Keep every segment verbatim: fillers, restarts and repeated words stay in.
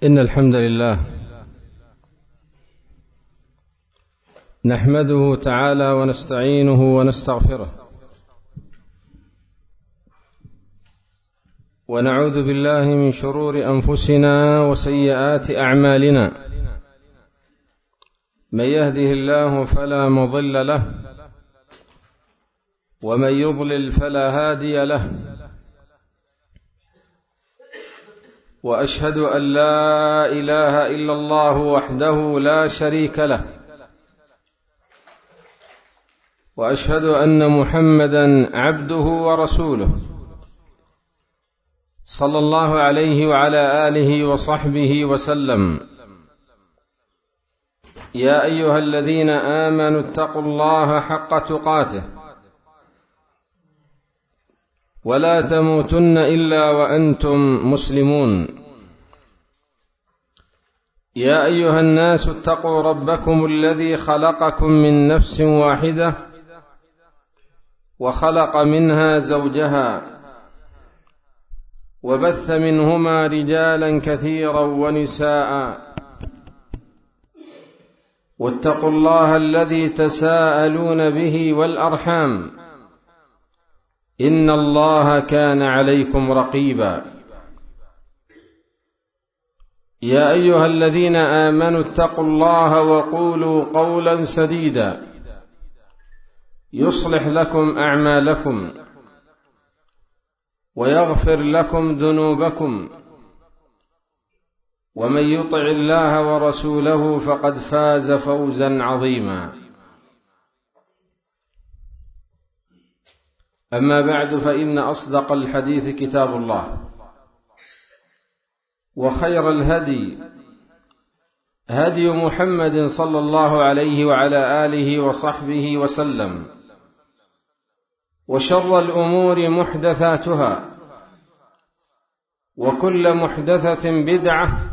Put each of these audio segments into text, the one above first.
إن الحمد لله نحمده تعالى ونستعينه ونستغفره ونعوذ بالله من شرور أنفسنا وسيئات أعمالنا. من يهده الله فلا مضل له ومن يضلل فلا هادي له، وأشهد أن لا إله إلا الله وحده لا شريك له، وأشهد أن محمدًا عبده ورسوله صلى الله عليه وعلى آله وصحبه وسلم. يا أيها الذين آمنوا اتقوا الله حق تقاته ولا تموتن إلا وأنتم مسلمون. يا أيها الناس اتقوا ربكم الذي خلقكم من نفس واحدة وخلق منها زوجها وبث منهما رجالا كثيرا ونساء، واتقوا الله الذي تساءلون به والأرحام إن الله كان عليكم رقيبا. يا أيها الذين آمنوا اتقوا الله وقولوا قولا سديدا يصلح لكم أعمالكم ويغفر لكم ذنوبكم، ومن يطع الله ورسوله فقد فاز فوزا عظيما. أما بعد، فإن أصدق الحديث كتاب الله، وخير الهدي هدي محمد صلى الله عليه وعلى آله وصحبه وسلم، وشر الأمور محدثاتها، وكل محدثة بدعة،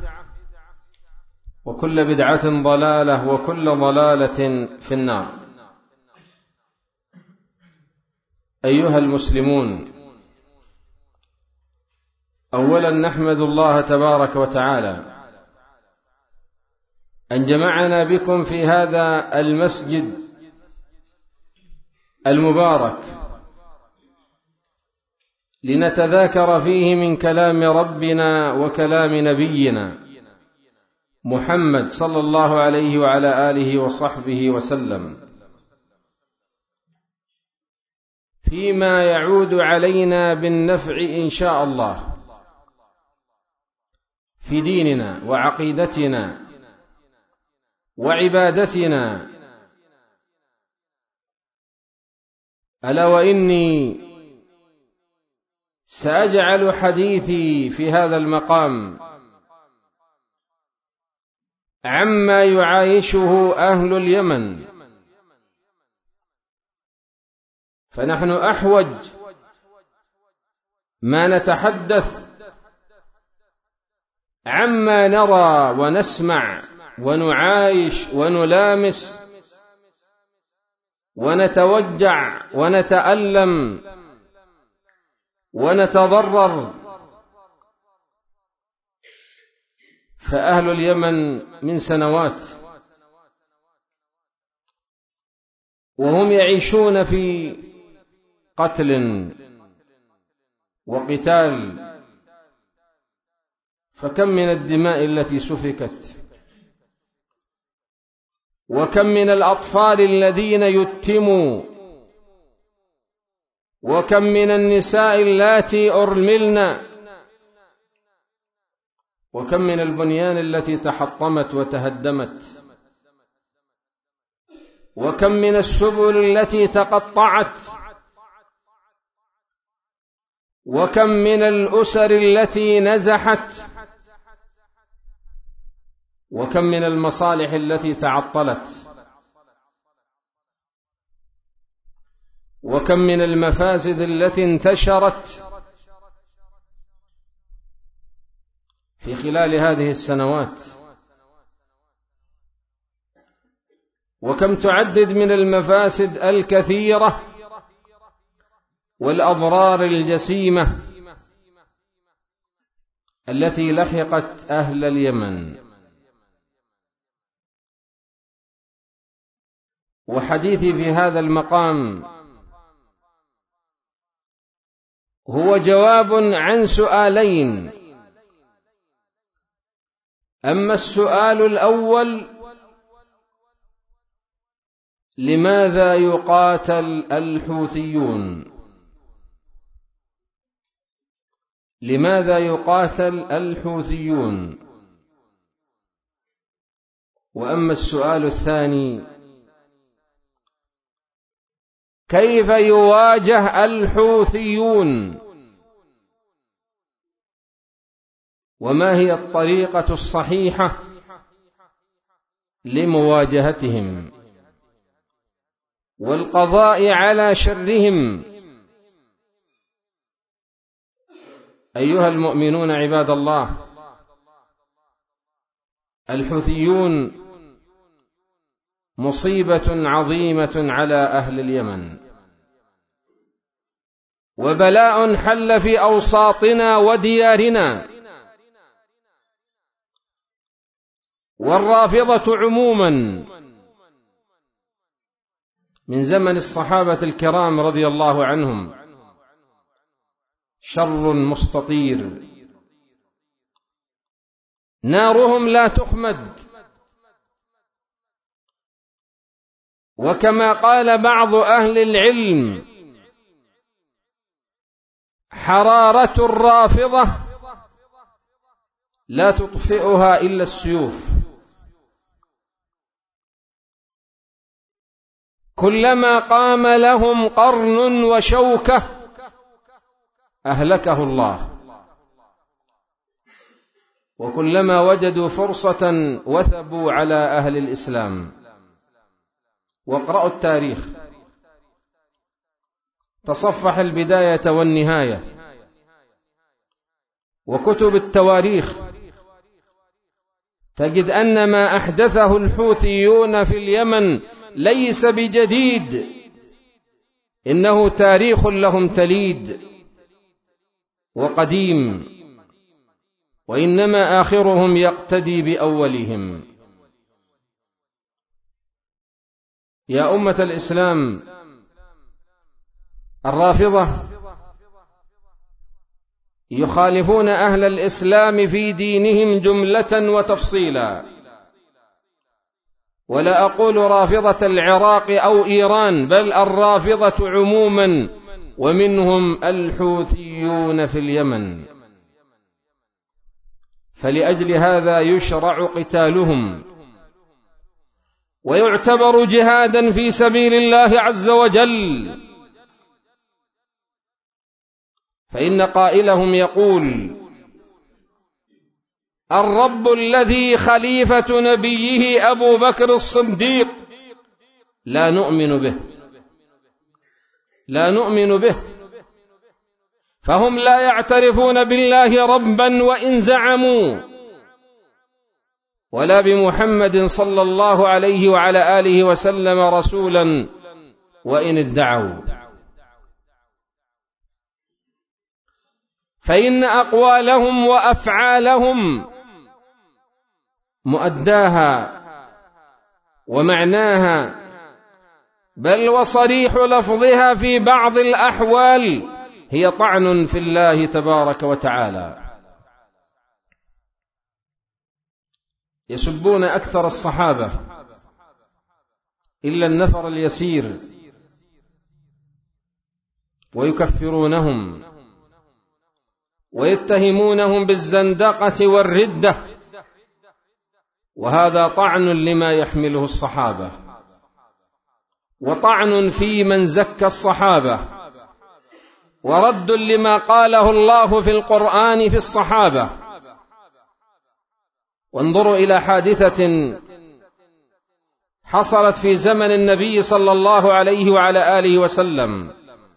وكل بدعة ضلالة، وكل ضلالة في النار. أيها المسلمون، أولا نحمد الله تبارك وتعالى أن جمعنا بكم في هذا المسجد المبارك لنتذاكر فيه من كلام ربنا وكلام نبينا محمد صلى الله عليه وعلى آله وصحبه وسلم، فيما يعود علينا بالنفع إن شاء الله في ديننا وعقيدتنا وعبادتنا. ألا وإني سأجعل حديثي في هذا المقام عما يعايشه أهل اليمن، فنحن أحوج ما نتحدث عما نرى ونسمع ونعايش ونلامس ونتوجع ونتألم ونتضرر. فأهل اليمن من سنوات وهم يعيشون في قتل وقتال، فكم من الدماء التي سفكت، وكم من الأطفال الذين يتموا، وكم من النساء اللاتي أرملن، وكم من البنيان التي تحطمت وتهدمت، وكم من السبل التي تقطعت، وكم من الأسر التي نزحت، وكم من المصالح التي تعطلت، وكم من المفاسد التي انتشرت في خلال هذه السنوات، وكم تعدد من المفاسد الكثيرة والأضرار الجسيمة التي لحقت أهل اليمن. وحديثي في هذا المقام هو جواب عن سؤالين. أما السؤال الأول: لماذا يقاتل الحوثيون؟ لماذا يقاتل الحوثيون؟ وأما السؤال الثاني: كيف يواجه الحوثيون؟ وما هي الطريقة الصحيحة لمواجهتهم والقضاء على شرهم؟ أيها المؤمنون عباد الله، الحوثيون مصيبة عظيمة على أهل اليمن، وبلاء حل في أوساطنا وديارنا. والرافضة عموما من زمن الصحابة الكرام رضي الله عنهم شر مستطير، نارهم لا تخمد. وكما قال بعض أهل العلم: حرارة الرافضة لا تطفئها إلا السيوف. كلما قام لهم قرن وشوكة أهلكه الله، وكلما وجدوا فرصة وثبوا على أهل الإسلام. واقرأوا التاريخ، تصفح البداية والنهاية وكتب التواريخ، تجد أن ما أحدثه الحوثيون في اليمن ليس بجديد، إنه تاريخ لهم تليد وقديم، وإنما آخرهم يقتدي بأولهم. يا أمة الإسلام، الرافضة يخالفون أهل الإسلام في دينهم جملة وتفصيلا، ولا أقول رافضة العراق أو إيران، بل الرافضة عموما، ومنهم الحوثيون في اليمن. فلأجل هذا يشرع قتالهم ويعتبر جهادا في سبيل الله عز وجل، فإن قائلهم يقول: الرب الذي خليفة نبيه أبو بكر الصديق لا نؤمن به، لا نؤمن به. فهم لا يعترفون بالله ربا وإن زعموا، ولا بمحمد صلى الله عليه وعلى آله وسلم رسولا وإن ادعوا. فإن أقوالهم وأفعالهم مؤداها ومعناها، بل وصريح لفظها في بعض الأحوال، هي طعن في الله تبارك وتعالى. يسبون أكثر الصحابة إلا النفر اليسير، ويكفرونهم ويتهمونهم بالزندقة والردة، وهذا طعن لما يحمله الصحابة، وطعن في من زكى الصحابة، ورد لما قاله الله في القرآن في الصحابة. وانظروا إلى حادثة حصلت في زمن النبي صلى الله عليه وعلى آله وسلم،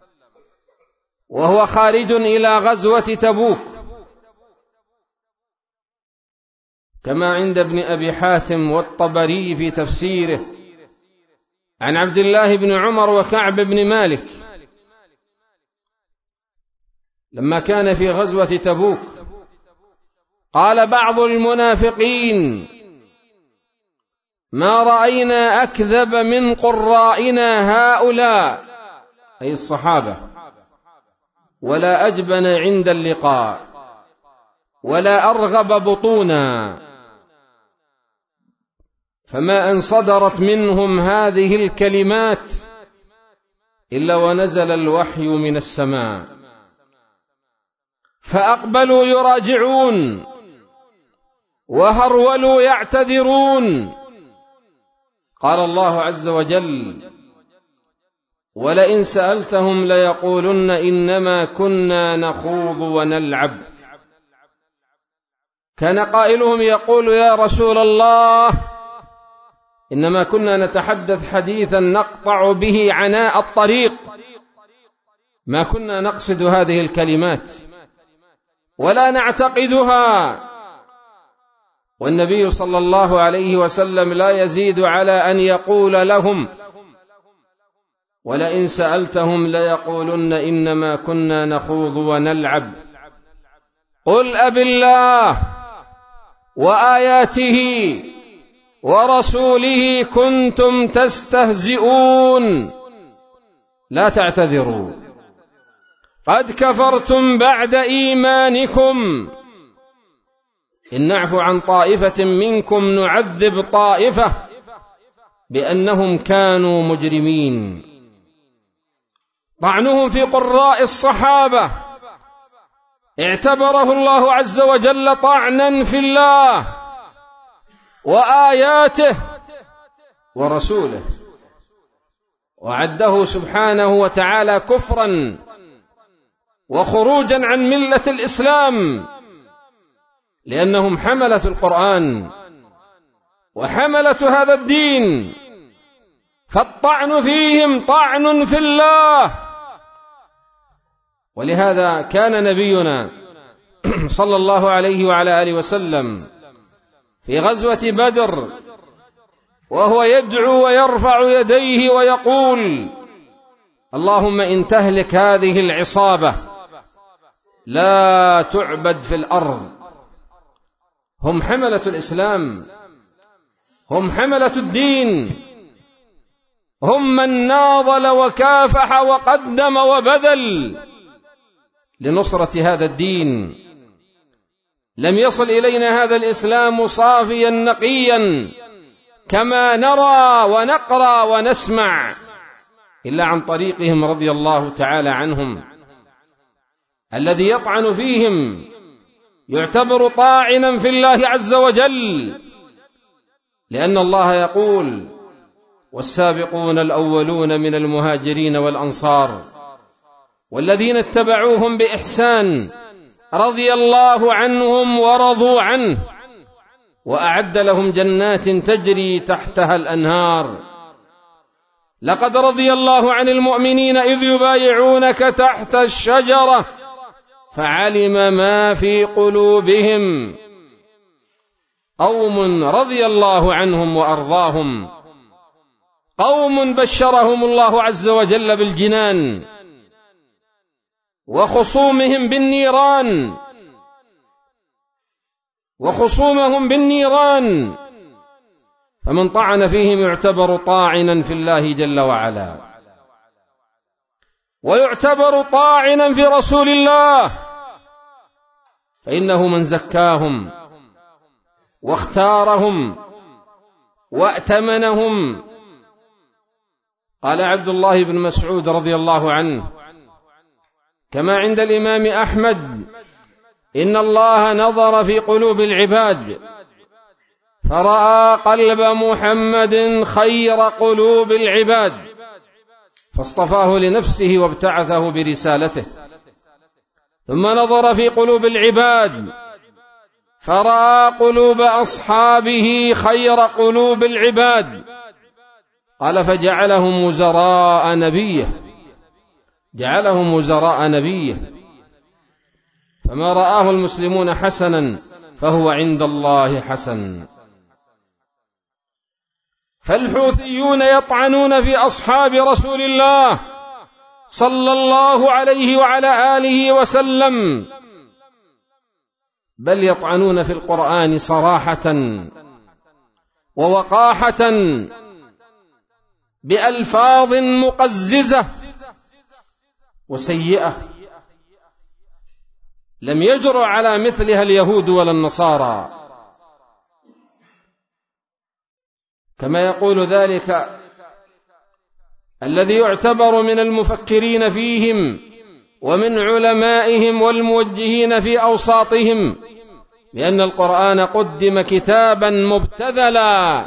وهو خارج إلى غزوة تبوك، كما عند ابن أبي حاتم والطبري في تفسيره عن عبد الله بن عمر وكعب بن مالك، لما كان في غزوة تبوك قال بعض المنافقين: ما رأينا أكذب من قرائنا هؤلاء، أي الصحابة، ولا أجبن عند اللقاء، ولا أرغب بطونا. فما أن صدرت منهم هذه الكلمات إلا ونزل الوحي من السماء، فأقبلوا يراجعون وهرولوا يعتذرون. قال الله عز وجل: ولئن سألتهم ليقولن إنما كنا نخوض ونلعب. كان قائلهم يقول: يا رسول الله، إنما كنا نتحدث حديثا نقطع به عناء الطريق، ما كنا نقصد هذه الكلمات ولا نعتقدها. والنبي صلى الله عليه وسلم لا يزيد على أن يقول لهم: ولئن سألتهم ليقولن إنما كنا نخوض ونلعب. قل أبالله وآياته ورسوله كنتم تستهزئون لا تعتذروا قد كفرتم بعد إيمانكم إن نعفو عن طائفة منكم نعذب طائفة بأنهم كانوا مجرمين. طعنهم في قراء الصحابة اعتبره الله عز وجل طعنا في الله وآياته ورسوله، وعده سبحانه وتعالى كفرا وخروجا عن ملة الإسلام، لأنهم حملة القرآن وحملة هذا الدين، فالطعن فيهم طعن في الله. ولهذا كان نبينا صلى الله عليه وعلى آله وسلم في غزوة بدر وهو يدعو ويرفع يديه ويقول: اللهم إن تهلك هذه العصابة لا تعبد في الأرض. هم حملة الإسلام، هم حملة الدين، هم من ناضل وكافح وقدم وبذل لنصرة هذا الدين. لم يصل إلينا هذا الإسلام صافيا نقيا كما نرى ونقرأ ونسمع إلا عن طريقهم رضي الله تعالى عنهم. الذي يطعن فيهم يعتبر طاعنا في الله عز وجل، لأن الله يقول: والسابقون الأولون من المهاجرين والأنصار والذين اتبعوهم بإحسان رضي الله عنهم ورضوا عنه وأعد لهم جنات تجري تحتها الأنهار. لقد رضي الله عن المؤمنين إذ يبايعونك تحت الشجرة فعلم ما في قلوبهم. قوم رضي الله عنهم وأرضاهم، قوم بشرهم الله عز وجل بالجنان، وخصومهم بالنيران وخصومهم بالنيران فمن طعن فيهم يعتبر طاعنا في الله جل وعلا، ويعتبر طاعنا في رسول الله، فإنه من زكاهم واختارهم وأتمنهم. قال عبد الله بن مسعود رضي الله عنه كما عند الإمام أحمد: إن الله نظر في قلوب العباد فرأى قلب محمد خير قلوب العباد فاصطفاه لنفسه وابتعثه برسالته، ثم نظر في قلوب العباد فرأى قلوب أصحابه خير قلوب العباد، قال فجعلهم وزراء نبيه جعلهم وزراء نبيه فما رآه المسلمون حسنا فهو عند الله حسن. فالحوثيون يطعنون في أصحاب رسول الله صلى الله عليه وعلى آله وسلم بل يطعنون في القرآن صراحة ووقاحة بألفاظ مقززة وسيئة لم يجرؤ على مثلها اليهود ولا النصارى، كما يقول ذلك الذي يعتبر من المفكرين فيهم ومن علمائهم والموجهين في أوساطهم، بأن القرآن قدم كتابا مبتذلا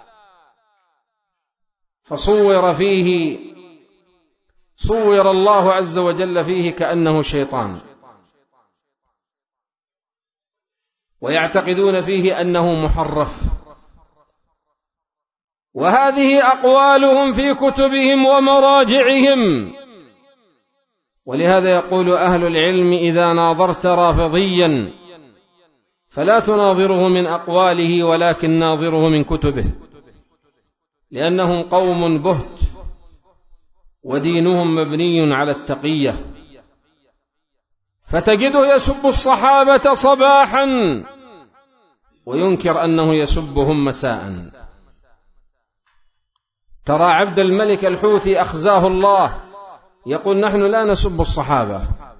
فصور فيه صور الله عز وجل فيه كأنه شيطان، ويعتقدون فيه أنه محرف. وهذه أقوالهم في كتبهم ومراجعهم. ولهذا يقول أهل العلم: إذا ناظرت رافضيا فلا تناظره من أقواله ولكن ناظره من كتبه، لأنهم قوم بهت ودينهم مبني على التقية، فتجده يسب الصحابة صباحا وينكر أنه يسبهم مساء. ترى عبد الملك الحوثي أخزاه الله يقول: نحن لا نسب الصحابة.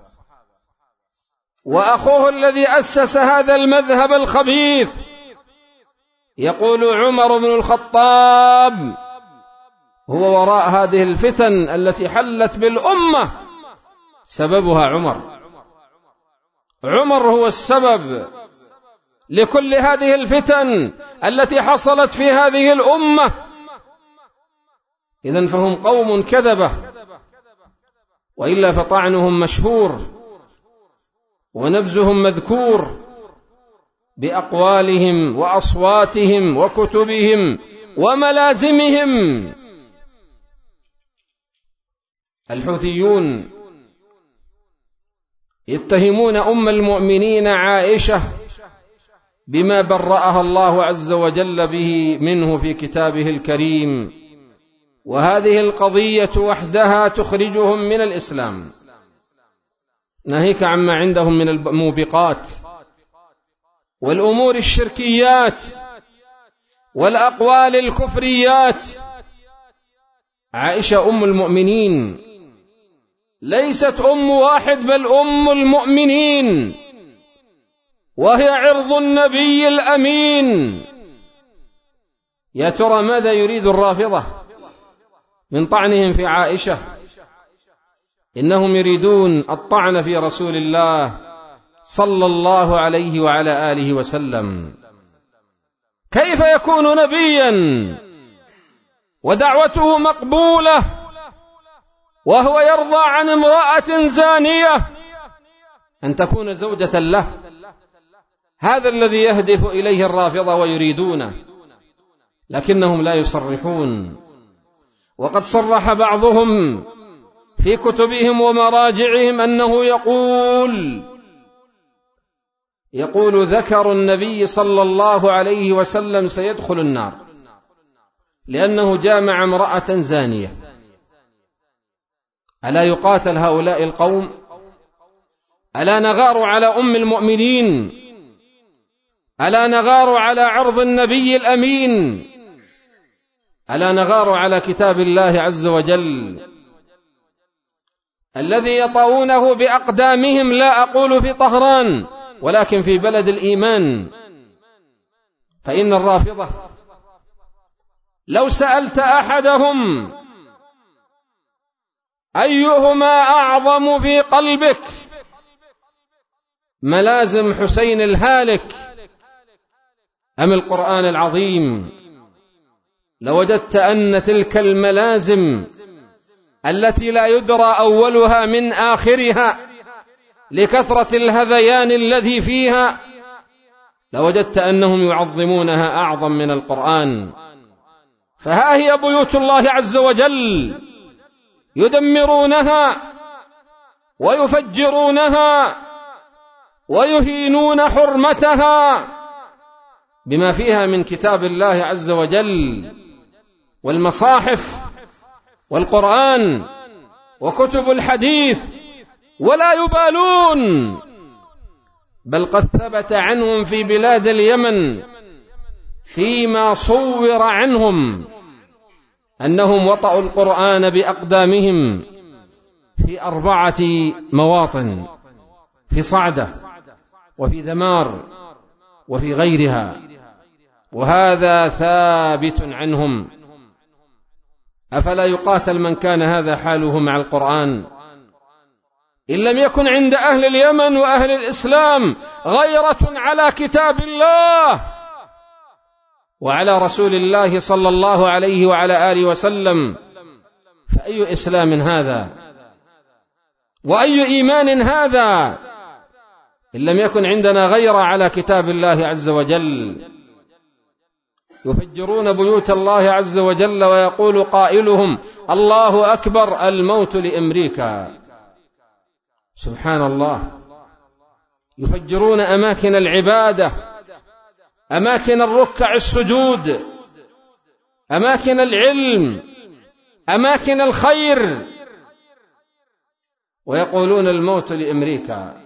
وأخوه الذي أسس هذا المذهب الخبيث يقول: عمر بن الخطاب هو وراء هذه الفتن التي حلت بالأمة، سببها عمر. عمر هو السبب لكل هذه الفتن التي حصلت في هذه الأمة. إذن فهم قوم كذبة، وإلا فطعنهم مشهور ونبذهم مذكور بأقوالهم وأصواتهم وكتبهم وملازمهم. الحوثيون يتهمون أم المؤمنين عائشة بما برأها الله عز وجل به منه في كتابه الكريم، وهذه القضية وحدها تخرجهم من الإسلام، ناهيك عما عندهم من الموبقات والأمور الشركيات والأقوال الكفريات. عائشة أم المؤمنين ليست أم واحد بل أم المؤمنين، وهي عرض النبي الأمين. يا ترى ماذا يريد الرافضة من طعنهم في عائشة؟ إنهم يريدون الطعن في رسول الله صلى الله عليه وعلى آله وسلم. كيف يكون نبيا ودعوته مقبولة وهو يرضى عن امرأة زانية أن تكون زوجة له؟ هذا الذي يهدف إليه الرافضة ويريدونه، لكنهم لا يصرحون. وقد صرح بعضهم في كتبهم ومراجعهم أنه يقول يقول ذكر النبي صلى الله عليه وسلم سيدخل النار لأنه جامع امرأة زانية. ألا يقاتل هؤلاء القوم؟ ألا نغار على أم المؤمنين؟ ألا نغار على عرض النبي الأمين؟ ألا نغار على كتاب الله عز وجل الذي يطؤونه بأقدامهم، لا أقول في طهران ولكن في بلد الإيمان؟ فإن الرافضة لو سألت أحدهم أيهما أعظم في قلبك، ملازم حسين الهالك أم القرآن العظيم، لوجدت أن تلك الملازم التي لا يدرى أولها من آخرها لكثرة الهذيان الذي فيها، لوجدت أنهم يعظمونها أعظم من القرآن. فها هي بيوت الله عز وجل يدمرونها ويفجرونها ويهينون حرمتها بما فيها من كتاب الله عز وجل والمصاحف والقرآن وكتب الحديث، ولا يبالون. بل قد ثبت عنهم في بلاد اليمن فيما صور عنهم أنهم وطئوا القرآن بأقدامهم في أربعة مواطن: في صعدة، وفي ذمار، وفي غيرها، وهذا ثابت عنهم. أفلا يقاتل من كان هذا حاله مع القرآن؟ إن لم يكن عند أهل اليمن وأهل الإسلام غيرة على كتاب الله وعلى رسول الله صلى الله عليه وعلى آله وسلم، فأي إسلام هذا وأي إيمان هذا إن لم يكن عندنا غيرة على كتاب الله عز وجل؟ يفجرون بيوت الله عز وجل ويقول قائلهم: الله أكبر، الموت لأمريكا. سبحان الله. يفجرون أماكن العبادة، أماكن الركع السجود، أماكن العلم، أماكن الخير، ويقولون الموت لأمريكا.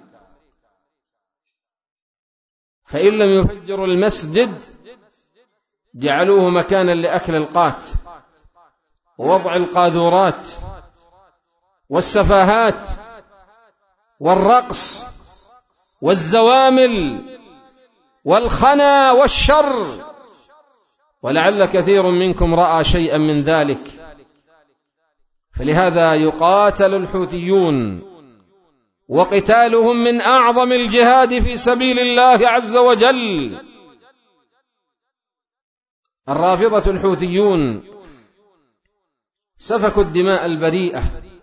فإن لم يفجروا المسجد جعلوه مكانا لأكل القات ووضع القاذورات والسفاهات والرقص والزوامل والخنا والشر، ولعل كثير منكم رأى شيئا من ذلك. فلهذا يقاتل الحوثيون، وقتالهم من أعظم الجهاد في سبيل الله عز وجل. الرافضة الحوثيون سفكوا الدماء البريئة،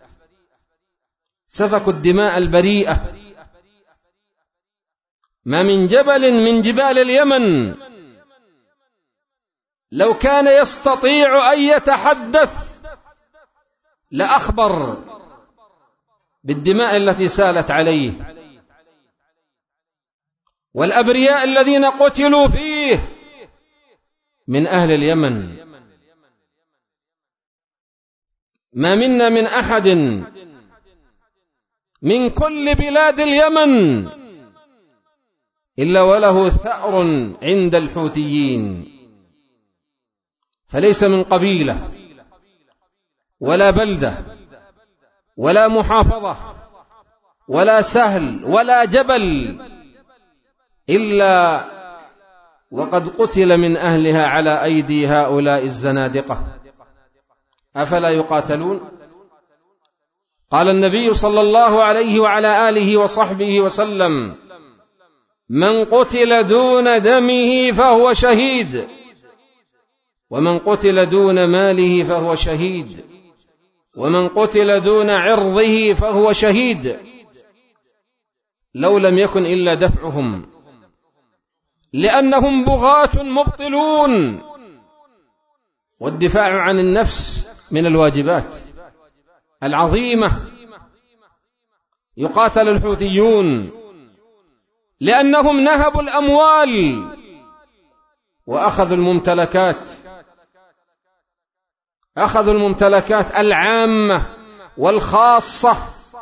سفكوا الدماء البريئة. ما من جبل من جبال اليمن لو كان يستطيع أن يتحدث لأخبر بالدماء التي سالت عليه والأبرياء الذين قتلوا فيه من أهل اليمن. ما منا من أحد من كل بلاد اليمن إلا وله ثأر عند الحوثيين، فليس من قبيلة ولا بلدة ولا محافظة ولا سهل ولا جبل إلا وقد قتل من أهلها على أيدي هؤلاء الزنادقة. أفلا يقاتلون؟ قال النبي صلى الله عليه وعلى آله وصحبه وسلم: من قتل دون دمه فهو شهيد، ومن قتل دون ماله فهو شهيد، ومن قتل دون عرضه فهو شهيد. لو لم يكن إلا دفعهم، لأنهم بغاة مبطلون، والدفاع عن النفس من الواجبات العظيمة. يقاتل الحوثيون لأنهم نهبوا الأموال وأخذوا الممتلكات، أخذوا الممتلكات العامة والخاصة.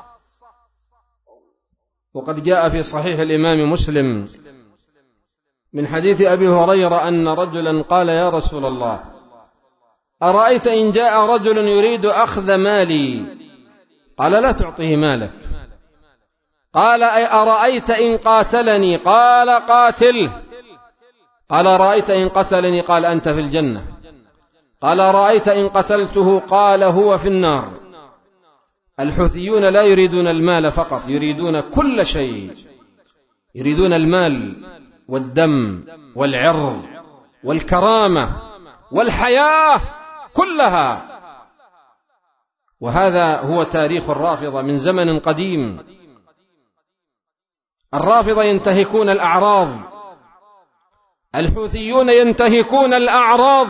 وقد جاء في صحيح الإمام مسلم من حديث أبي هريرة أن رجلا قال: يا رسول الله، أرأيت إن جاء رجل يريد أخذ مالي؟ قال: لا تعطيه مالك. قال: أرأيت إن قاتلني؟ قال: قاتله. قال: أرأيت إن قتلني؟ قال: أنت في الجنة. قال: أرأيت إن قتلته؟ قال: هو في النار. الحوثيون لا يريدون المال فقط، يريدون كل شيء، يريدون المال والدم والعرض والكرامة والحياة كلها. وهذا هو تاريخ الرافضة من زمن قديم. الرافضة ينتهكون الأعراض، الحوثيون ينتهكون الأعراض.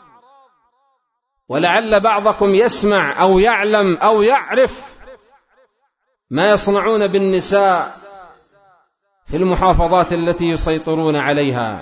ولعل بعضكم يسمع أو يعلم أو يعرف ما يصنعون بالنساء في المحافظات التي يسيطرون عليها،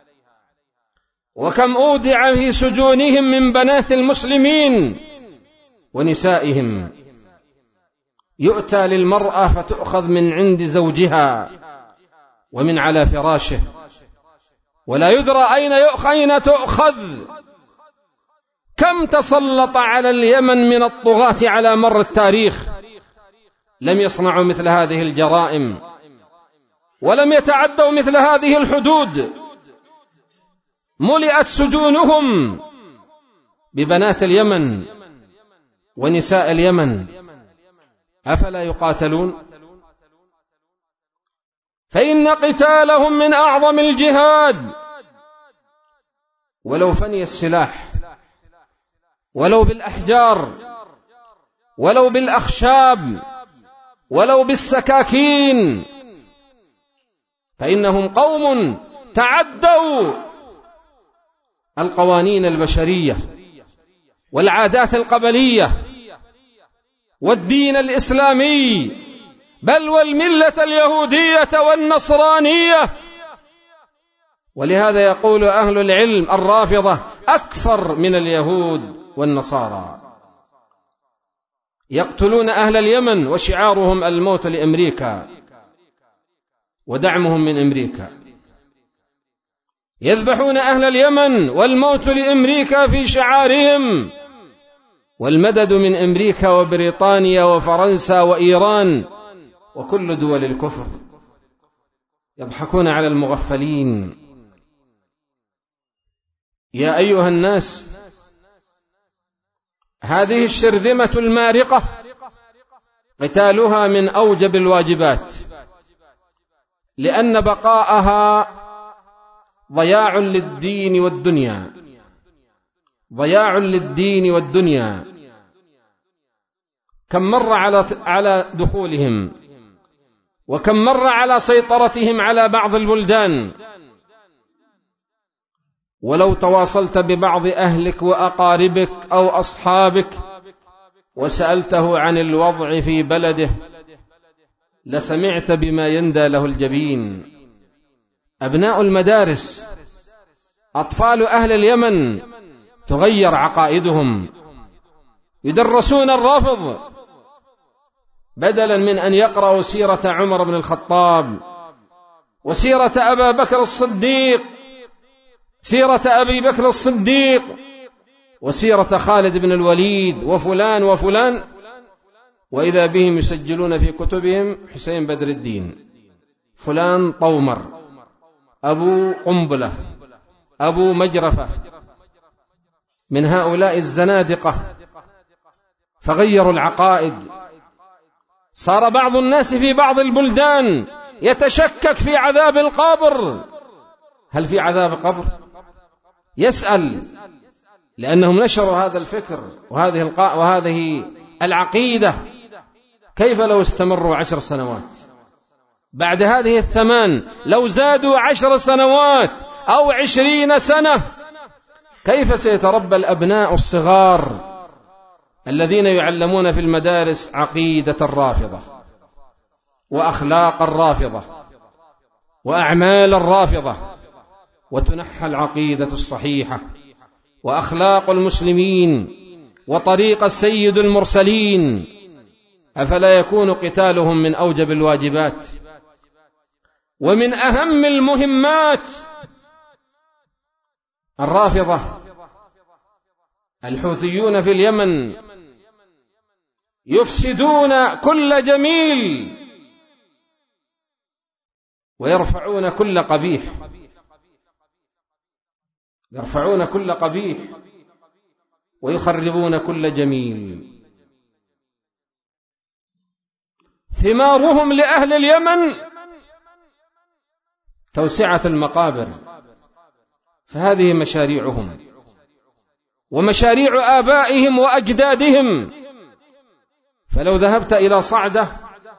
وكم أودع في سجونهم من بنات المسلمين ونسائهم. يؤتى للمرأة فتؤخذ من عند زوجها ومن على فراشه، ولا يدرى أين أين تؤخذ. كم تسلط على اليمن من الطغاة على مر التاريخ لم يصنعوا مثل هذه الجرائم، ولم يتعدوا مثل هذه الحدود. ملئت سجونهم ببنات اليمن ونساء اليمن، أفلا يقاتلون؟ فإن قتالهم من أعظم الجهاد، ولو فني السلاح، ولو بالأحجار، ولو بالأخشاب، ولو بالسكاكين، فإنهم قوم تعدوا القوانين البشرية والعادات القبلية والدين الإسلامي، بل والملة اليهودية والنصرانية. ولهذا يقول أهل العلم الرافضة أكفر من اليهود والنصارى، يقتلون أهل اليمن وشعارهم الموت لأمريكا ودعمهم من أمريكا، يذبحون أهل اليمن والموت لأمريكا في شعارهم، والمدد من أمريكا وبريطانيا وفرنسا وإيران وكل دول الكفر. يضحكون على المغفلين. يا أيها الناس، هذه الشرذمة المارقة قتالها من أوجب الواجبات، لأن بقاءها ضياع للدين والدنيا، ضياع للدين والدنيا. كم مر على على دخولهم، وكم مر على سيطرتهم على بعض البلدان. ولو تواصلت ببعض أهلك وأقاربك أو أصحابك وسألته عن الوضع في بلده لسمعت بما يندى له الجبين. أبناء المدارس، أطفال أهل اليمن تغير عقائدهم، يدرسون الرافض بدلا من أن يقرأوا سيرة عمر بن الخطاب وسيرة أبا بكر الصديق، سيرة أبي بكر الصديق وسيرة خالد بن الوليد وفلان وفلان، وإذا بهم يسجلون في كتبهم حسين بدر الدين، فلان طومر، أبو قنبلة، أبو مجرفة، من هؤلاء الزنادقة. فغيروا العقائد. صار بعض الناس في بعض البلدان يتشكك في عذاب القبر. هل في عذاب قبر؟ يسأل، لأنهم نشروا هذا الفكر وهذه القاء وهذه العقيدة. كيف لو استمروا عشر سنوات؟ بعد هذه الثمان لو زادوا عشر سنوات أو عشرين سنة، كيف سيتربى الأبناء الصغار الذين يعلمون في المدارس عقيدة الرافضة وأخلاق الرافضة وأعمال الرافضة، وتنحى العقيدة الصحيحة وأخلاق المسلمين وطريق السيد المرسلين؟ أفلا يكون قتالهم من أوجب الواجبات ومن أهم المهمات؟ الرافضة الحوثيون في اليمن يفسدون كل جميل ويرفعون كل قبيح، يرفعون كل قبيح ويخربون كل جميل. ثمارهم لأهل اليمن توسعة المقابر، فهذه مشاريعهم ومشاريع آبائهم وأجدادهم. فلو ذهبت إلى صعدة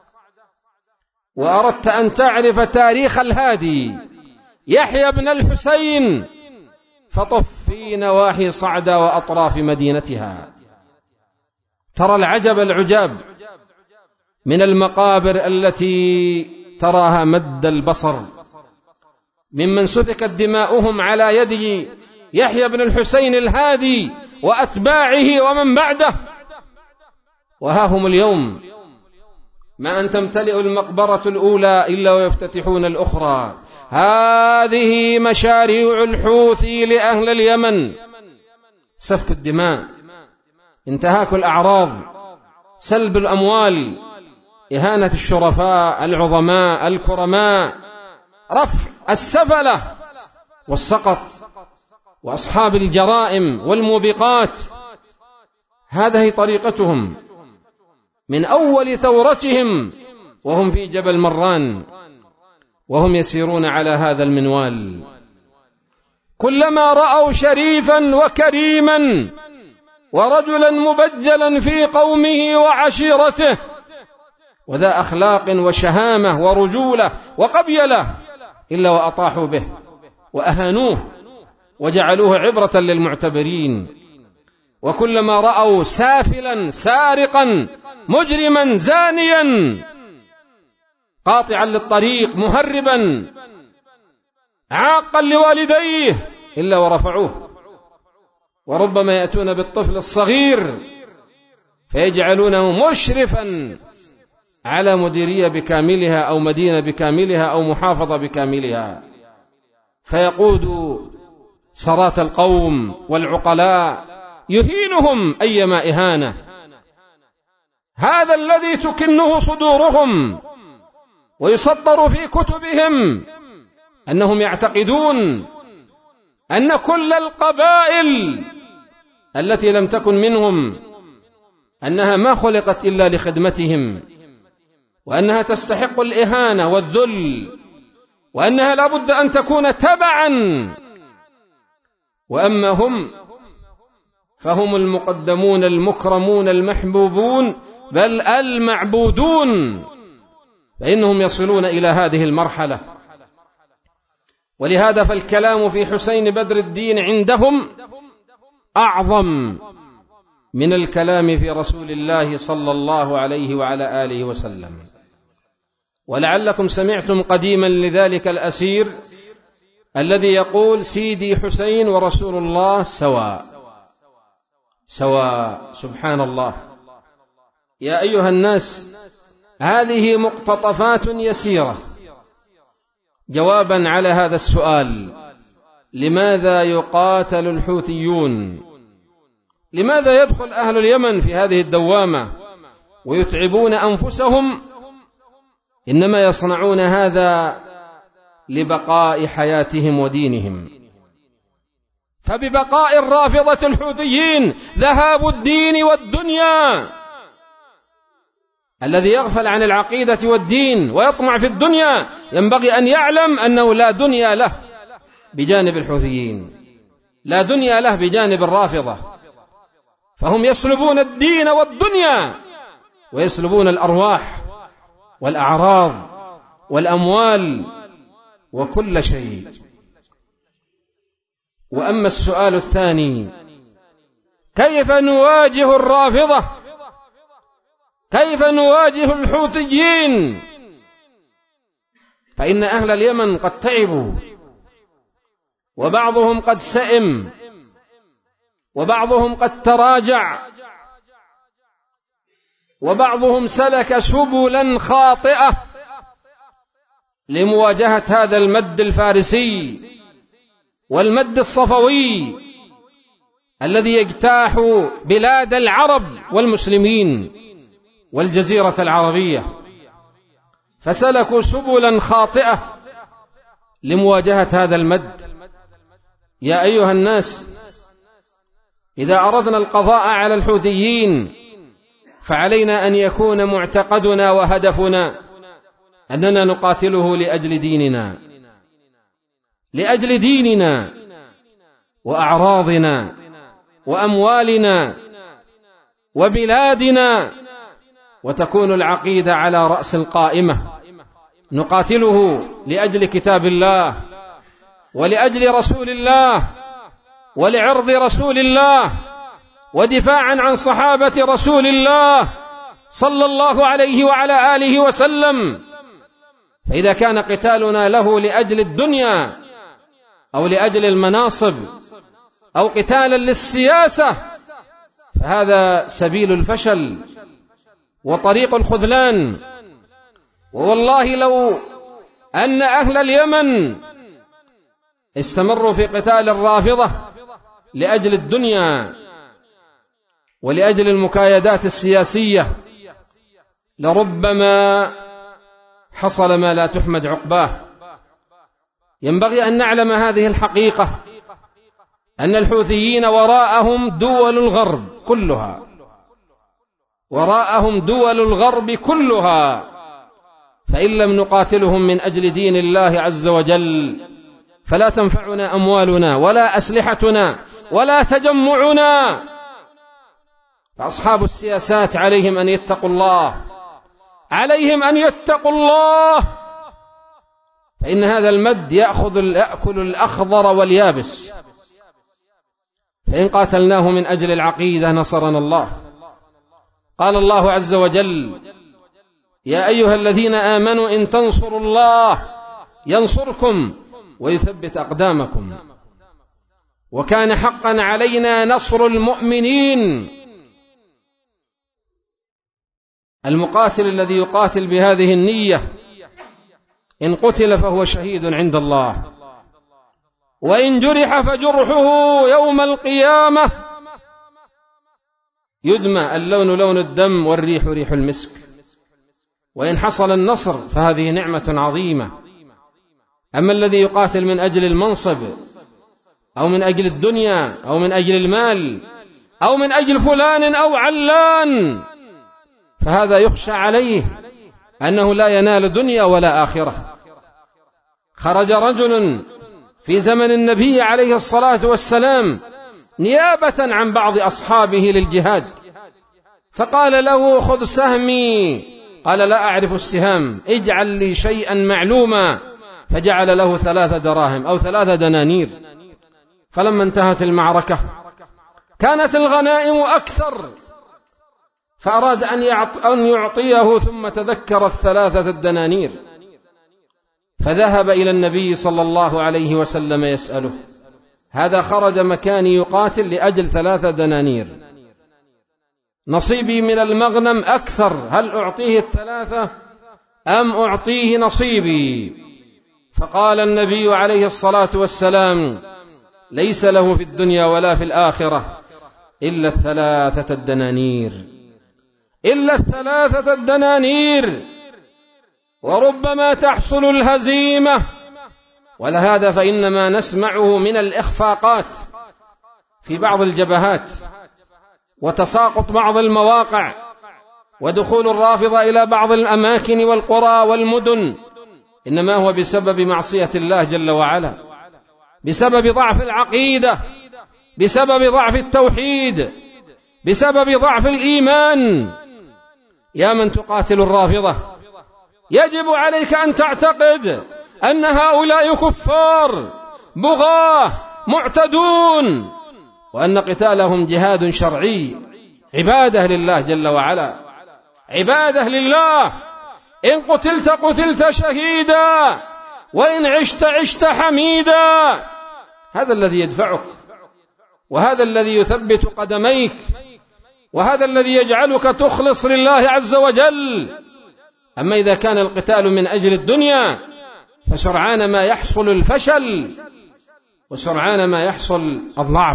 وأردت أن تعرف تاريخ الهادي يحيى بن الحسين فطف في نواحي صعدة وأطراف مدينتها، ترى العجب العجاب من المقابر التي تراها مد البصر، ممن سفكت دماؤهم على يد يحيى بن الحسين الهادي وأتباعه ومن بعده. وها هم اليوم ما أن تمتلئ المقبرة الأولى إلا ويفتتحون الأخرى. هذه مشاريع الحوثي لأهل اليمن: سفك الدماء، انتهاك الأعراض، سلب الأموال، إهانة الشرفاء العظماء الكرماء، رفع السفلة والسقط وأصحاب الجرائم والموبقات. هذه طريقتهم من أول ثورتهم وهم في جبل مران، وهم يسيرون على هذا المنوال. كلما رأوا شريفا وكريما ورجلا مبجلا في قومه وعشيرته وذا أخلاق وشهامة ورجولة وقبيلة إلا وأطاحوا به وأهانوه وجعلوه عبرة للمعتبرين. وكلما رأوا سافلا سارقا مجرما زانيا قاطعا للطريق مهربا عاقا لوالديه إلا ورفعوه. وربما يأتون بالطفل الصغير فيجعلونه مشرفا على مديرية بكاملها أو مدينة بكاملها أو محافظة بكاملها، فيقود سراة القوم والعقلاء، يهينهم أيما إهانة. هذا الذي تكنه صدورهم ويسطر في كتبهم أنهم يعتقدون أن كل القبائل التي لم تكن منهم أنها ما خلقت إلا لخدمتهم، وأنها تستحق الإهانة والذل، وأنها لا بد أن تكون تبعا. وأما هم فهم المقدمون المكرمون المحبوبون بل المعبودون، فإنهم يصلون إلى هذه المرحلة. ولهذا فالكلام في حسين بدر الدين عندهم أعظم من الكلام في رسول الله صلى الله عليه وعلى آله وسلم. ولعلكم سمعتم قديما لذلك الأسير الذي يقول: سيدي حسين ورسول الله سواء سواء. سبحان الله. يا أيها الناس، هذه مقتطفات يسيرة جوابا على هذا السؤال: لماذا يقاتل الحوثيون؟ لماذا يدخل أهل اليمن في هذه الدوامة ويتعبون أنفسهم؟ إنما يصنعون هذا لبقاء حياتهم ودينهم. فببقاء الرافضة الحوثيين ذهاب الدين والدنيا. الذي يغفل عن العقيدة والدين ويطمع في الدنيا ينبغي أن يعلم أنه لا دنيا له بجانب الحوثيين، لا دنيا له بجانب الرافضة. فهم يسلبون الدين والدنيا ويسلبون الأرواح والأعراض والأموال وكل شيء. وأما السؤال الثاني: كيف نواجه الرافضة؟ كيف نواجه الحوثيين؟ فإن أهل اليمن قد تعبوا، وبعضهم قد سئم، وبعضهم قد تراجع، وبعضهم سلك سبلا خاطئة لمواجهة هذا المد الفارسي والمد الصفوي الذي يجتاح بلاد العرب والمسلمين والجزيرة العربية. فسلكوا سبلا خاطئة لمواجهة هذا المد. يا أيها الناس، إذا أردنا القضاء على الحوثيين فعلينا أن يكون معتقدنا وهدفنا أننا نقاتله لأجل ديننا، لأجل ديننا وأعراضنا وأموالنا وبلادنا، وتكون العقيدة على رأس القائمة. نقاتله لأجل كتاب الله ولأجل رسول الله ولعرض رسول الله ودفاعا عن صحابة رسول الله صلى الله عليه وعلى آله وسلم. فإذا كان قتالنا له لأجل الدنيا أو لأجل المناصب أو قتالا للسياسة فهذا سبيل الفشل وطريق الخذلان ووالله لو أن أهل اليمن استمروا في قتال الرافضة لأجل الدنيا ولأجل المكايدات السياسية لربما حصل ما لا تحمد عقباه. ينبغي أن نعلم هذه الحقيقة، أن الحوثيين وراءهم دول الغرب كلها، وراءهم دول الغرب كلها، فإن لم نقاتلهم من أجل دين الله عز وجل فلا تنفعنا أموالنا ولا أسلحتنا ولا تجمعنا. فأصحاب السياسات عليهم أن يتقوا الله، عليهم أن يتقوا الله، فإن هذا المد يأخذ يأكل الأخضر واليابس. فإن قاتلناه من أجل العقيدة نصرنا الله. قال الله عز وجل: يا أيها الذين آمنوا إن تنصروا الله ينصركم ويثبت أقدامكم. وكان حقا علينا نصر المؤمنين. المقاتل الذي يقاتل بهذه النية إن قتل فهو شهيد عند الله، وإن جرح فجرحه يوم القيامة يدمى اللون لون الدم والريح ريح المسك. وإن حصل النصر فهذه نعمة عظيمة. أما الذي يقاتل من أجل المنصب أو من أجل الدنيا أو من أجل المال أو من أجل فلان أو علان فهذا يخشى عليه أنه لا ينال دنيا ولا آخرة. خرج رجل في زمن النبي عليه الصلاة والسلام نيابة عن بعض أصحابه للجهاد، فقال له: خذ سهمي. قال: لا أعرف السهام، اجعل لي شيئا معلوما. فجعل له ثلاث دراهم أو ثلاث دنانير. فلما انتهت المعركة كانت الغنائم أكثر، فأراد أن يعطيه ثم تذكر الثلاثة الدنانير، فذهب إلى النبي صلى الله عليه وسلم يسأله: هذا خرج مكاني يقاتل لأجل ثلاثة دنانير، نصيبي من المغنم أكثر، هل أعطيه الثلاثة أم أعطيه نصيبي؟ فقال النبي عليه الصلاة والسلام: ليس له في الدنيا ولا في الآخرة إلا الثلاثة الدنانير، إلا الثلاثة الدنانير. وربما تحصل الهزيمة، ولهذا فإنما نسمعه من الإخفاقات في بعض الجبهات وتساقط بعض المواقع ودخول الرافضة إلى بعض الأماكن والقرى والمدن، إنما هو بسبب معصية الله جل وعلا، بسبب ضعف العقيدة، بسبب ضعف التوحيد، بسبب ضعف الإيمان. يا من تقاتل الرافضة، يجب عليك أن تعتقد أن هؤلاء كفار بغاة معتدون، وأن قتالهم جهاد شرعي، عبادة لله جل وعلا، عبادة لله. إن قتلت قتلت شهيدا، وإن عشت عشت حميدا. هذا الذي يدفعك، وهذا الذي يثبت قدميك، وهذا الذي يجعلك تخلص لله عز وجل. أما إذا كان القتال من أجل الدنيا فسرعان ما يحصل الفشل، وسرعان ما يحصل الضعف.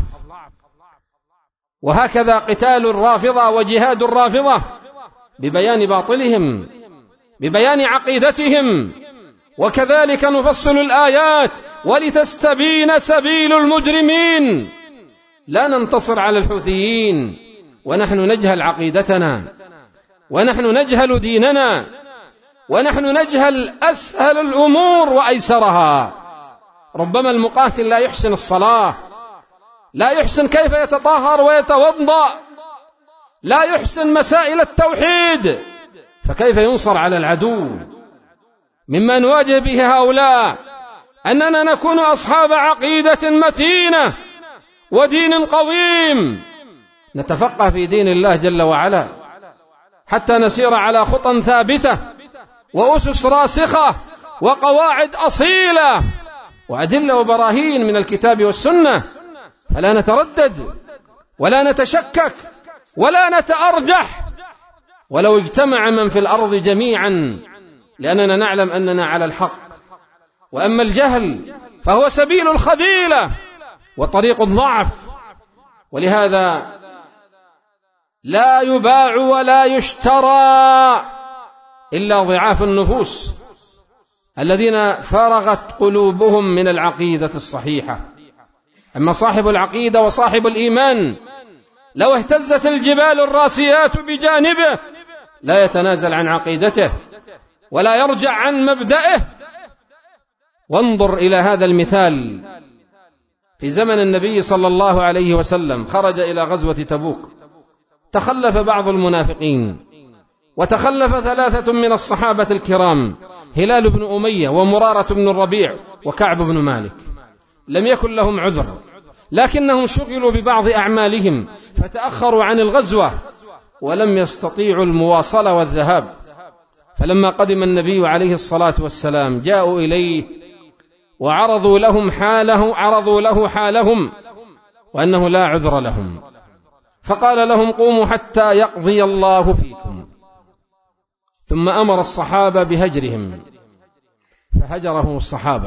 وهكذا قتال الرافضة وجهاد الرافضة ببيان باطلهم، ببيان عقيدتهم. وكذلك نفصل الآيات ولتستبين سبيل المجرمين. لا ننتصر على الحوثيين ونحن نجهل عقيدتنا، ونحن نجهل ديننا، ونحن نجهل أسهل الأمور وأيسرها. ربما المقاتل لا يحسن الصلاة، لا يحسن كيف يتطهر ويتوضأ، لا يحسن مسائل التوحيد، فكيف ينصر على العدو؟ مما نواجه به هؤلاء أننا نكون أصحاب عقيدة متينة ودين قويم، نتفقه في دين الله جل وعلا حتى نسير على خطى ثابتة وأسس راسخة وقواعد أصيلة وأدلة وبراهين من الكتاب والسنة، فلا نتردد ولا نتشكك ولا نتأرجح. ولو اجتمع من في الأرض جميعا لأننا نعلم أننا على الحق، وأما الجهل فهو سبيل الخذيلة وطريق الضعف. ولهذا لا يباع ولا يشترى إلا ضعاف النفوس الذين فرغت قلوبهم من العقيدة الصحيحة. أما صاحب العقيدة وصاحب الإيمان لو اهتزت الجبال الراسيات بجانبه لا يتنازل عن عقيدته ولا يرجع عن مبدئه. وانظر إلى هذا المثال في زمن النبي صلى الله عليه وسلم، خرج إلى غزوة تبوك، تخلف بعض المنافقين وتخلف ثلاثة من الصحابة الكرام، هلال بن أمية ومرارة بن الربيع وكعب بن مالك. لم يكن لهم عذر، لكنهم شغلوا ببعض أعمالهم فتأخروا عن الغزوة ولم يستطيعوا المواصلة والذهاب. فلما قدم النبي عليه الصلاة والسلام جاءوا إليه وعرضوا لهم حاله عرضوا له حالهم وأنه لا عذر لهم، فقال لهم قوموا حتى يقضي الله فيكم. ثم أمر الصحابة بهجرهم فهجرهم الصحابة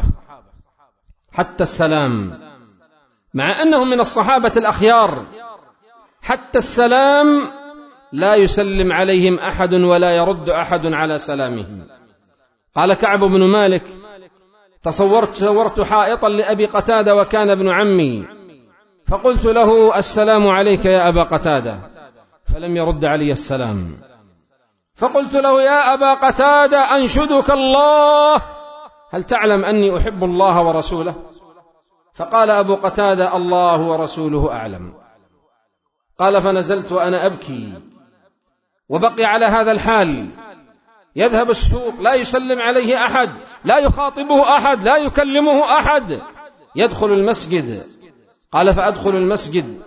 حتى السلام، مع أنهم من الصحابة الأخيار. حتى السلام لا يسلم عليهم أحد ولا يرد أحد على سلامهم. قال كعب بن مالك تصورت, تصورت حائطا لأبي قتادة وكان ابن عمي، فقلت له السلام عليك يا أبا قتادة، فلم يرد علي السلام. فقلت له يا أبا قتادة أنشدك الله، هل تعلم أني أحب الله ورسوله؟ فقال أبو قتادة الله ورسوله أعلم. قال فنزلت وأنا أبكي، وبقي على هذا الحال، يذهب السوق لا يسلم عليه أحد، لا يخاطبه أحد، لا يكلمه أحد، يدخل المسجد. قال فأدخل المسجد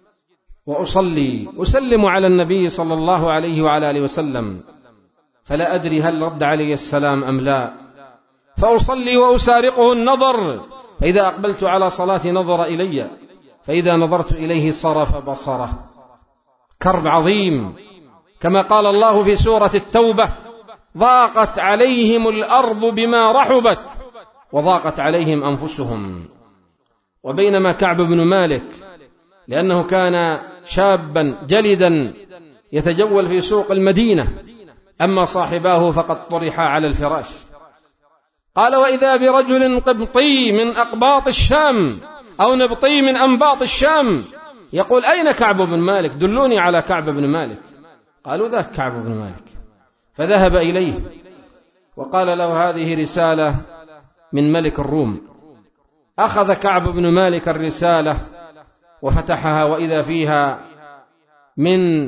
وأصلي أسلم على النبي صلى الله عليه وعلى آله وسلم، فلا أدري هل رد علي السلام أم لا، فأصلي وأسارقه النظر، فإذا أقبلت على صلاتي نظر إلي، فإذا نظرت إليه صرف بصره. كرب عظيم، كما قال الله في سورة التوبة ضاقت عليهم الأرض بما رحبت وضاقت عليهم أنفسهم. وبينما كعب بن مالك لأنه كان شابا جلدا يتجول في سوق المدينة، أما صاحباه فقد طرحا على الفراش. قال وإذا برجل قبطي من أقباط الشام أو نبطي من أنباط الشام يقول أين كعب بن مالك؟ دلوني على كعب بن مالك. قالوا ذاك كعب بن مالك. فذهب إليه وقال له هذه رسالة من ملك الروم. أخذ كعب بن مالك الرسالة وفتحها، وإذا فيها من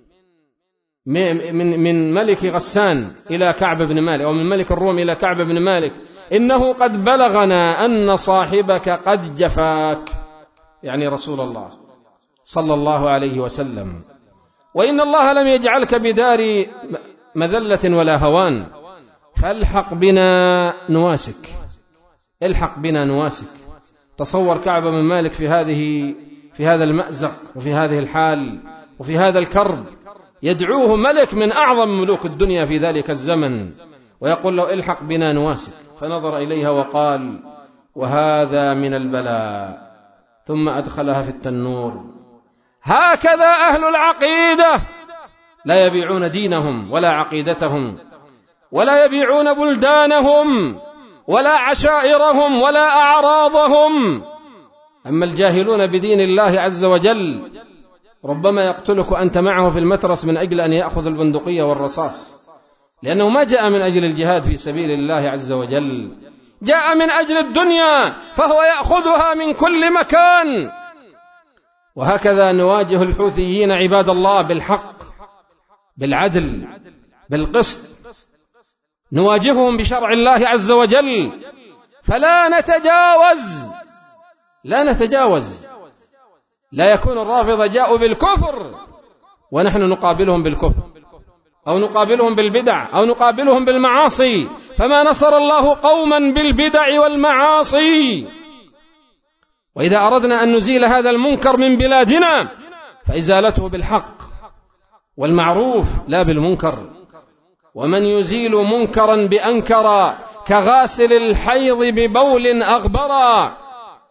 من من ملك غسان إلى كعب بن مالك، أو من ملك الروم إلى كعب بن مالك، إنه قد بلغنا أن صاحبك قد جفاك، يعني رسول الله صلى الله عليه وسلم، وإن الله لم يجعلك بدار مذلة ولا هوان، فالحق بنا نواسك، الحق بنا نواسك. تصور كعب بن مالك في هذه في هذا المأزق وفي هذه الحال وفي هذا الكرب، يدعوه ملك من أعظم ملوك الدنيا في ذلك الزمن ويقول له الحق بنا نواسك. فنظر إليها وقال وهذا من البلاء، ثم أدخلها في التنور. هكذا أهل العقيدة لا يبيعون دينهم ولا عقيدتهم، ولا يبيعون بلدانهم ولا عشائرهم ولا أعراضهم. أما الجاهلون بدين الله عز وجل ربما يقتلك أنت معه في المترس من أجل أن يأخذ البندقية والرصاص، لأنه ما جاء من أجل الجهاد في سبيل الله عز وجل، جاء من أجل الدنيا، فهو يأخذها من كل مكان. وهكذا نواجه الحوثيين عباد الله بالحق، بالعدل، بالقسط، نواجههم بشرع الله عز وجل، فلا نتجاوز لا نتجاوز لا يكون الرافضة جاءوا بالكفر ونحن نقابلهم بالكفر، أو نقابلهم بالبدع، أو نقابلهم بالمعاصي، فما نصر الله قوما بالبدع والمعاصي. وإذا أردنا أن نزيل هذا المنكر من بلادنا فإزالته بالحق والمعروف لا بالمنكر. ومن يزيل منكرا بأنكرا كغاسل الحيض ببول أغبرا.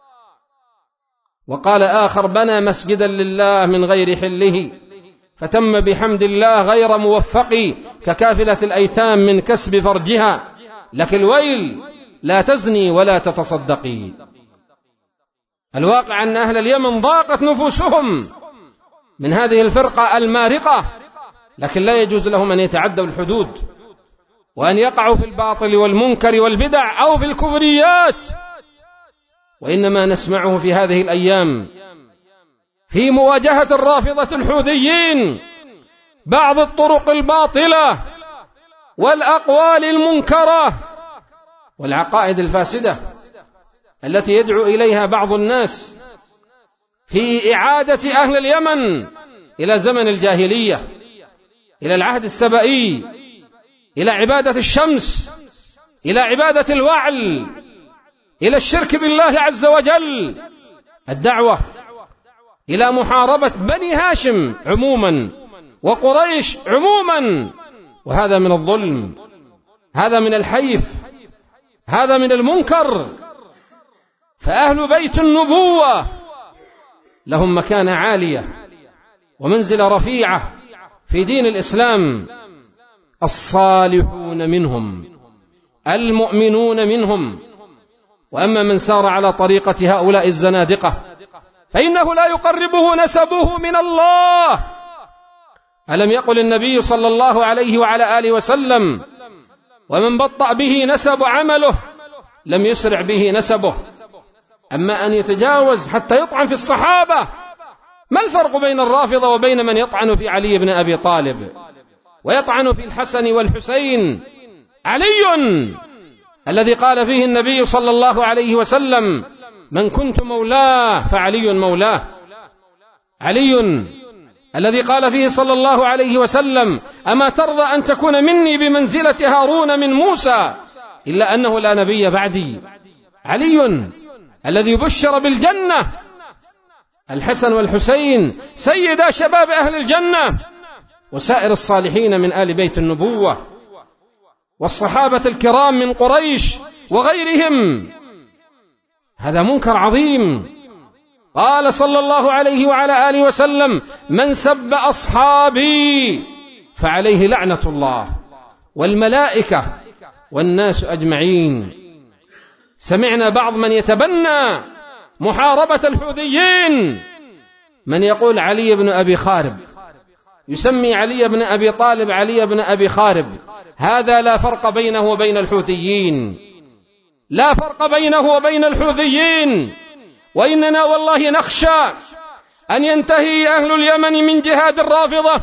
وقال آخر: بنى مسجدا لله من غير حله فتم بحمد الله غير موفق ككافلة الأيتام من كسب فرجها لك الويل لا تزني ولا تتصدقي. الواقع أن أهل اليمن ضاقت نفوسهم من هذه الفرقة المارقة، لكن لا يجوز لهم أن يتعدوا الحدود وأن يقعوا في الباطل والمنكر والبدع أو في الكفريات. وإنما نسمعه في هذه الأيام في مواجهة الرافضة الحوثيين بعض الطرق الباطلة والأقوال المنكرة والعقائد الفاسدة التي يدعو إليها بعض الناس في إعادة أهل اليمن إلى زمن الجاهلية، إلى العهد السبئي، إلى عبادة الشمس، إلى عبادة الوعل، إلى الشرك بالله عز وجل. الدعوة إلى محاربة بني هاشم عموما وقريش عموما، وهذا من الظلم، هذا من الحيف، هذا من المنكر. فأهل بيت النبوة لهم مكانة عالية ومنزلة رفيعة في دين الإسلام. الصالحون منهم، المؤمنون منهم. وأما من سار على طريقة هؤلاء الزنادقة فإنه لا يقربه نسبه من الله. ألم يقل النبي صلى الله عليه وعلى آله وسلم: ومن بطأ به نسب عمله لم يسرع به نسبه. أما أن يتجاوز حتى يطعن في الصحابة، ما الفرق بين الرافضة وبين من يطعن في علي بن أبي طالب ويطعن في الحسن والحسين؟ علي الذي قال فيه النبي صلى الله عليه وسلم: من كنت مولاه فعلي مولاه. علي الذي قال فيه صلى الله عليه وسلم: أما ترضى أن تكون مني بمنزلة هارون من موسى إلا أنه لا نبي بعدي. علي الذي بشر بالجنة. الحسن والحسين سيدا شباب أهل الجنة، وسائر الصالحين من آل بيت النبوة، والصحابة الكرام من قريش وغيرهم. هذا منكر عظيم. قال صلى الله عليه وعلى آله وسلم: من سب أصحابي فعليه لعنة الله والملائكة والناس أجمعين. سمعنا بعض من يتبنى محاربة الحوثيين، من يقول علي بن أبي خارب، يسمي علي بن أبي طالب علي بن أبي خارب. هذا لا فرق بينه وبين الحوثيين، لا فرق بينه وبين الحوثيين. وإننا والله نخشى أن ينتهي أهل اليمن من جهاد الرافضة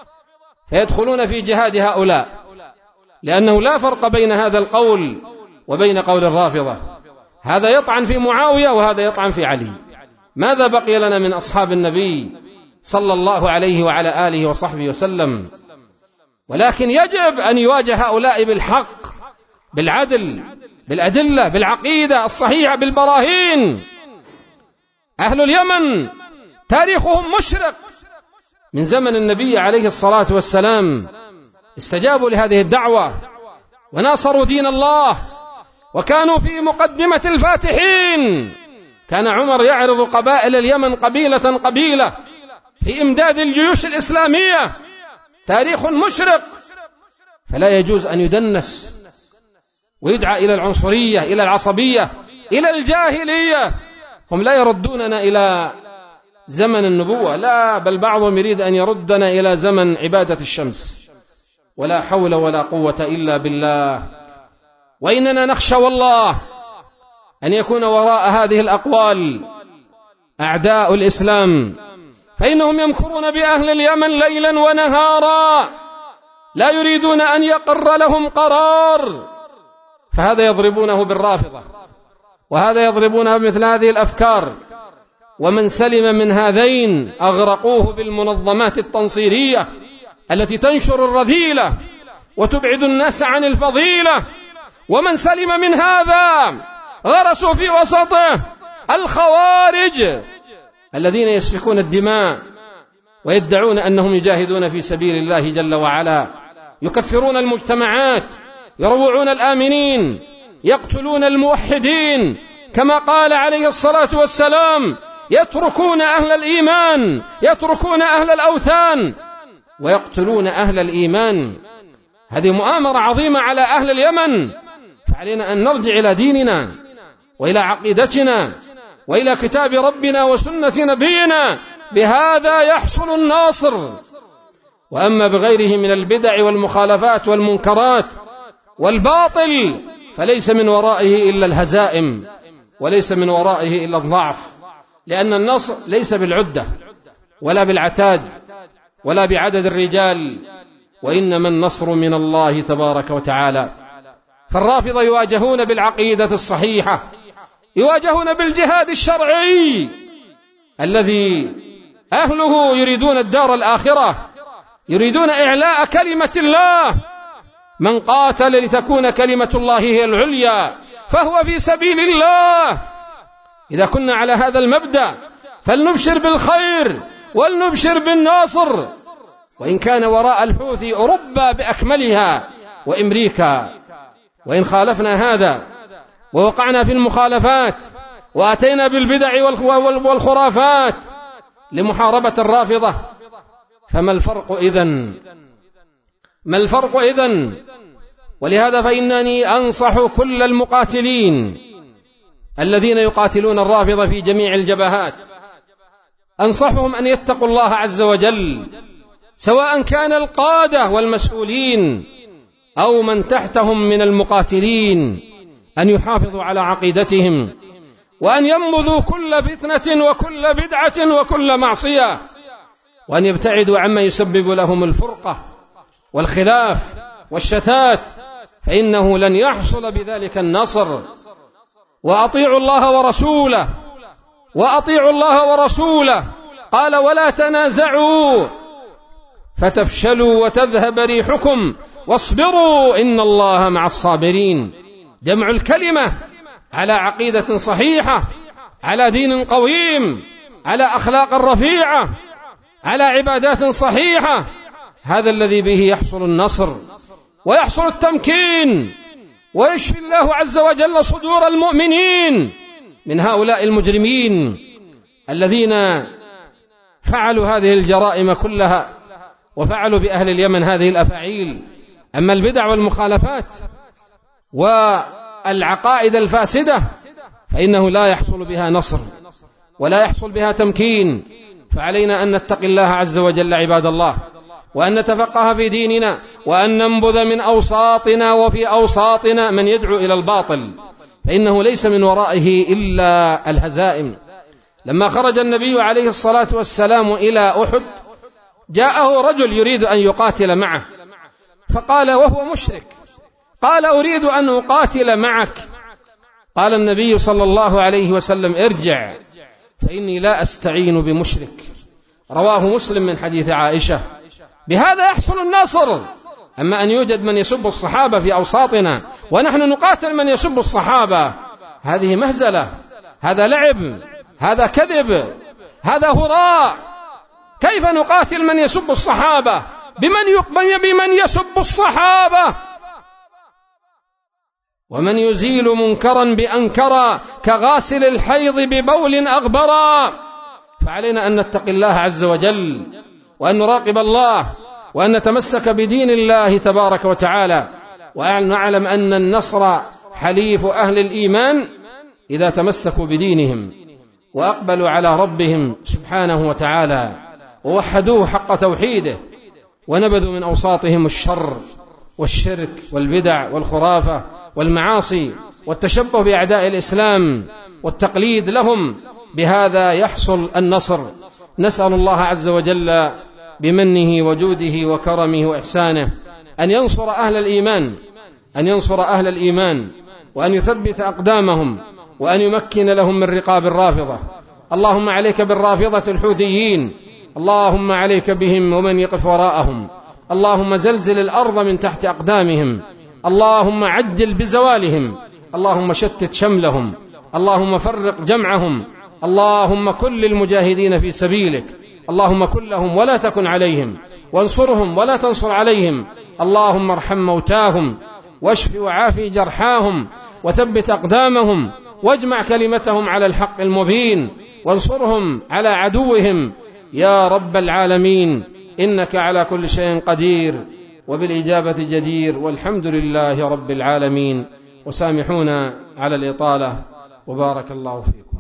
فيدخلون في جهاد هؤلاء، لأنه لا فرق بين هذا القول وبين قول الرافضة. هذا يطعن في معاوية وهذا يطعن في علي. ماذا بقي لنا من أصحاب النبي صلى الله عليه وعلى آله وصحبه وسلم؟ ولكن يجب أن يواجه هؤلاء بالحق، بالعدل، بالأدلة، بالعقيدة الصحيحة، بالبراهين. أهل اليمن تاريخهم مشرق. من زمن النبي عليه الصلاة والسلام استجابوا لهذه الدعوة وناصروا دين الله، وكانوا في مقدمة الفاتحين. كان عمر يعرض قبائل اليمن قبيلة قبيلة في إمداد الجيوش الإسلامية. تاريخ مشرق، فلا يجوز أن يدنس ويدعى إلى العنصرية، إلى العصبية، إلى الجاهلية. هم لا يردوننا إلى زمن النبوة، لا، بل بعضهم يريد أن يردنا إلى زمن عبادة الشمس. ولا حول ولا قوة إلا بالله. وإننا نخشى والله أن يكون وراء هذه الأقوال أعداء الإسلام، فإنهم يمكرون بأهل اليمن ليلا ونهارا، لا يريدون أن يقر لهم قرار. فهذا يضربونه بالرافضة، وهذا يضربونه بمثل هذه الأفكار. ومن سلم من هذين أغرقوه بالمنظمات التنصيرية التي تنشر الرذيلة وتبعد الناس عن الفضيلة. ومن سلم من هذا غرسوا في وسطه الخوارج الذين يسفكون الدماء ويدعون أنهم يجاهدون في سبيل الله جل وعلا، يكفرون المجتمعات، يروعون الآمنين، يقتلون الموحدين، كما قال عليه الصلاة والسلام: يتركون أهل الإيمان، يتركون أهل الأوثان ويقتلون أهل الإيمان. هذه مؤامرة عظيمة على أهل اليمن، فعلينا أن نرجع إلى ديننا وإلى عقيدتنا وإلى كتاب ربنا وسنة نبينا، بهذا يحصل الناصر. وأما بغيره من البدع والمخالفات والمنكرات والباطل فليس من ورائه إلا الهزائم، وليس من ورائه إلا الضعف، لأن النصر ليس بالعدة ولا بالعتاد ولا بعدد الرجال، وإنما النصر من الله تبارك وتعالى. فالرافضة يواجهون بالعقيدة الصحيحة، يواجهون بالجهاد الشرعي الذي أهله يريدون الدار الآخرة، يريدون إعلاء كلمة الله. من قاتل لتكون كلمة الله هي العليا فهو في سبيل الله. إذا كنا على هذا المبدأ فلنبشر بالخير ولنبشر بالناصر، وإن كان وراء الحوثي أوروبا بأكملها وأمريكا. وإن خالفنا هذا ووقعنا في المخالفات وأتينا بالبدع والخرافات لمحاربة الرافضة، فما الفرق إذن؟ ما الفرق إذن؟ ولهذا فإنني أنصح كل المقاتلين الذين يقاتلون الرافضة في جميع الجبهات، أنصحهم أن يتقوا الله عز وجل، سواء كان القادة والمسؤولين أو من تحتهم من المقاتلين، أن يحافظوا على عقيدتهم، وأن ينبذوا كل فتنة وكل بدعة وكل معصية، وأن يبتعدوا عما يسبب لهم الفرقة والخلاف والشتات، فإنه لن يحصل بذلك النصر. وأطيعوا الله ورسوله، وأطيعوا الله ورسوله. قال: ولا تنازعوا فتفشلوا وتذهب ريحكم واصبروا إن الله مع الصابرين. جمع الكلمة على عقيدة صحيحة، على دين قويم، على أخلاق رفيعة، على عبادات صحيحة، هذا الذي به يحصل النصر ويحصل التمكين، ويشفي الله عز وجل صدور المؤمنين من هؤلاء المجرمين الذين فعلوا هذه الجرائم كلها وفعلوا بأهل اليمن هذه الأفاعيل. أما البدع والمخالفات والعقائد الفاسدة فإنه لا يحصل بها نصر ولا يحصل بها تمكين. فعلينا أن نتقي الله عز وجل عباد الله، وأن نتفقه في ديننا، وأن ننبذ من أوساطنا وفي أوساطنا من يدعو إلى الباطل، فإنه ليس من ورائه إلا الهزائم. لما خرج النبي عليه الصلاة والسلام إلى أحد جاءه رجل يريد أن يقاتل معه، فقال وهو مشرك، قال: أريد أن أقاتل معك. قال النبي صلى الله عليه وسلم: ارجع فإني لا أستعين بمشرك. رواه مسلم من حديث عائشة. بهذا يحصل النصر. أما أن يوجد من يسب الصحابة في أوساطنا ونحن نقاتل من يسب الصحابة، هذه مهزلة، هذا لعب، هذا كذب، هذا هراء. كيف نقاتل من يسب الصحابة؟ بمن يقبل بمن يسب الصحابة؟ ومن يزيل منكرا بأنكرا كغاسل الحيض ببول أغبرا. فعلينا أن نتقي الله عز وجل، وأن نراقب الله، وأن نتمسك بدين الله تبارك وتعالى، وأن نعلم أن النصر حليف أهل الإيمان إذا تمسكوا بدينهم وأقبلوا على ربهم سبحانه وتعالى ووحدوه حق توحيده، ونبذوا من أوساطهم الشر والشرك والبدع والخرافة والمعاصي والتشبه بأعداء الإسلام والتقليد لهم. بهذا يحصل النصر. نسأل الله عز وجل بمنه وجوده وكرمه وإحسانه أن ينصر أهل الإيمان، أن ينصر أهل الإيمان، وأن يثبت أقدامهم، وأن يمكن لهم من رقاب الرافضة. اللهم عليك بالرافضة الحوثيين، اللهم عليك بهم ومن يقف وراءهم، اللهم زلزل الأرض من تحت أقدامهم، اللهم عجل بزوالهم، اللهم شتت شملهم، اللهم فرق جمعهم، اللهم كن للمجاهدين في سبيلك، اللهم كن لهم ولا تكن عليهم، وانصرهم ولا تنصر عليهم، اللهم ارحم موتاهم واشف وعافي جرحاهم وثبت أقدامهم واجمع كلمتهم على الحق المبين وانصرهم على عدوهم يا رب العالمين، إنك على كل شيء قدير وبالإجابة جدير، والحمد لله رب العالمين. وسامحونا على الإطالة، وبارك الله فيكم.